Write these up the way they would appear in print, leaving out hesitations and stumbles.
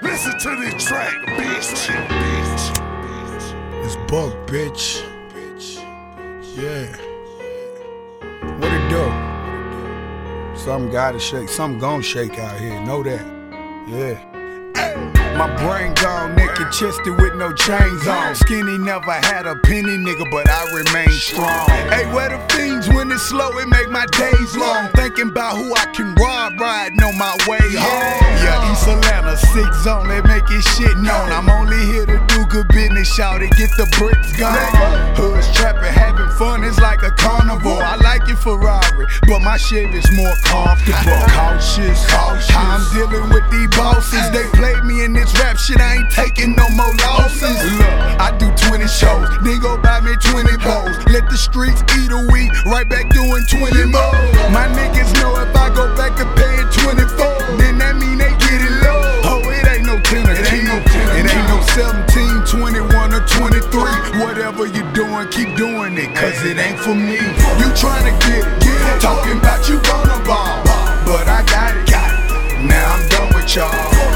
Listen to this track, bitch. It's Buck, bitch. Yeah. What it do? Something gotta shake, something gon' shake out here, know that. Yeah. My brain gone, naked chested with no chains on. Skinny never had a penny, nigga, but I remain strong. Hey, where the fiends when it's slow, it make my days long. Thinking about who I can rob, riding on my way home. Yeah, East Atlanta, 6 zone, they make it shit known. I'm only here to do good business, shout it, get the bricks gone. Hoods trapping, having fun, it's like a carnival. I like your Ferrari, but my Chevy's more comfortable. Cautious, I'm dealing with these bosses. They played me in this rap shit, I ain't taking no more losses. Look, I do 20 shows, then go buy me 20 bowls. Let the streets eat a week, right back doing 20 more. My niggas know if I go back to paying 24, then that mean they get it low. Oh, it ain't no 10 or 10, it ain't no 17, 21 or 23. Whatever you doing, keep doing it, cause it ain't for me. You tryna get it, talking about you gonna ball, but I got it. Now I'm done with y'all.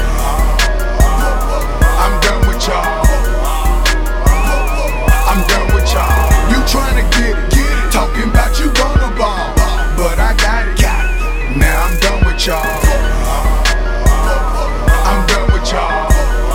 I'm done with y'all. I'm done with y'all. You tryna get it, talking about you gonna ball, but I got it. Now I'm done with y'all. I'm done with y'all.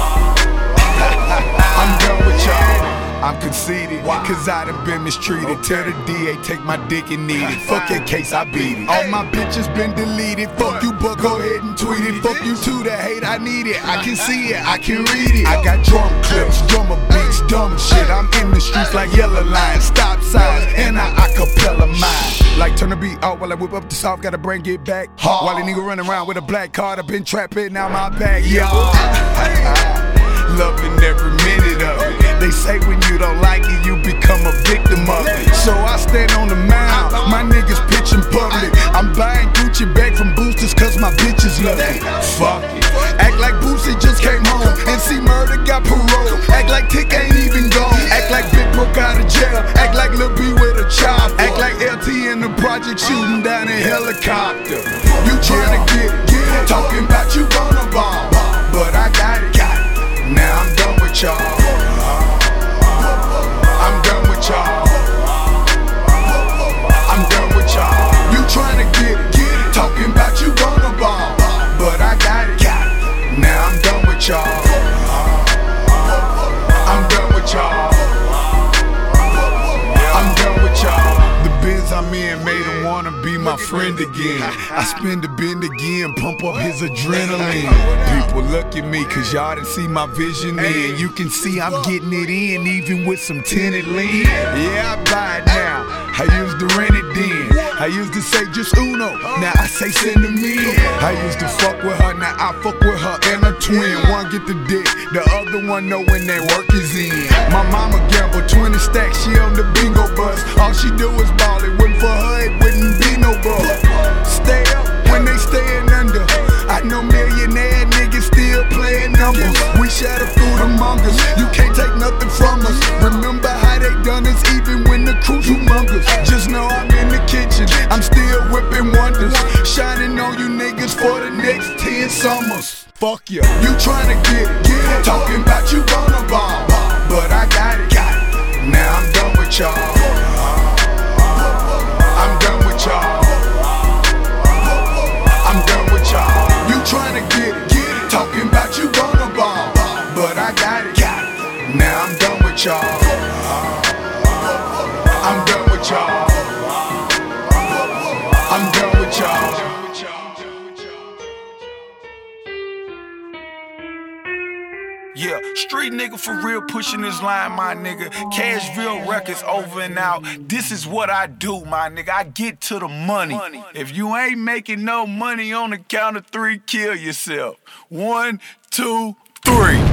I'm done with y'all. I'm conceited, cause I done been mistreated. Tell the DA take my dick and need it. Fuck that case, I beat it. All my bitches been deleted. Fuck you, but go ahead and tweet it. Fuck you too, that hate, I need it. I can see it, I can read it. I got drum clips, drummer beats, dumb shit. I'm in the streets like yellow lines, stop signs, and I acapella mine. Like turn the beat out while I whip up the south, gotta bring it back. While a nigga running around with a black card, I been trapping out my bag, y'all. Loving every minute of it. They say when you don't like it, you become a victim of it. So I stand on the mound, my niggas pitch in public. I'm buying Gucci bag from boosters cause my bitches love it. Fuck it. Act like Boosie just came home and see Murder got parole. Act like Tick ain't even gone. Act like Big broke out of jail. Act like Lil B with a chop. Act like LT in the project shooting down a helicopter. You tryna get it, talking about you gonna ball, but I got it. Now I'm done with y'all. I'm done with y'all. I'm done with y'all. You tryna get it, talking about you gonna ball, but I got it. Now I'm done with y'all. I'm done with y'all. I'm done with y'all. The Benz I'm in made him wanna be my friend again. I spin the bend again, pump up his adrenaline. People look at me cause y'all done see my vision in. You can see I'm getting it in even with some tinted lean. Yeah, I buy it now, I used to rent it then. I used to say just Uno, now I say send to me. I used to fuck with her, now I fuck with her and a twin. One get the dick, the other one know when their work is in. My mama gamble 20 stacks, she on the bingo bus. All she do is ball, it wasn't for her, it wouldn't be no ball. Stay up when they stayin' under. I know millionaire niggas still playing numbers. We share the food among us, you can't take nothing from us. Remember how they done us even when the crew's humongous. Just know I'm in the kitchen, I'm still whipping wonders. Shining on you niggas for the next 10 summers. Fuck ya. You tryna get it, talking about you gonna ball, but I got it. Now I'm done with y'all. I'm done with y'all. I'm done with y'all. You tryna get it, talking about you gonna ball, but I got it. Now I'm done with y'all. I'm done with y'all. I'm done with y'all. Yeah, street nigga for real pushing this line, my nigga. Cashville Records over and out. This is what I do, my nigga. I get to the money. If you ain't making no money on the count of 3, kill yourself. 1, 2, 3.